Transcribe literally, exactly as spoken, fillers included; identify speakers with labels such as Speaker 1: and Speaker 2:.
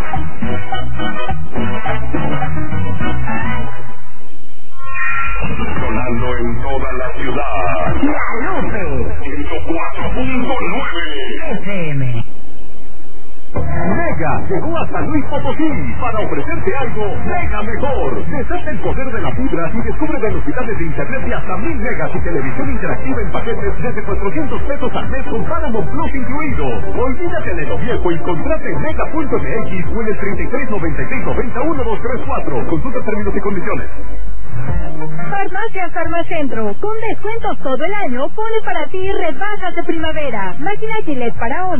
Speaker 1: Sonando en toda la ciudad.
Speaker 2: La Lupe.
Speaker 1: ciento cuatro punto nueve
Speaker 2: F M.
Speaker 3: Mega llegó a San Luis Potosí para ofrecerte algo mega mejor. Desata el poder de la fibra y descubre velocidades de internet de hasta mil megas y televisión interactiva en paquetes desde cuatrocientos pesos al mes con Paramount Plus incluido. Olvídate de lo viejo y contrate en mega punto m x o en el treinta y tres noventa y seis noventa uno dos tres cuatro. Consulta términos y condiciones.
Speaker 4: Farmacia Farmacentro, con descuentos todo el año, pone para ti rebajas de primavera. Máquina Gillette para hombres.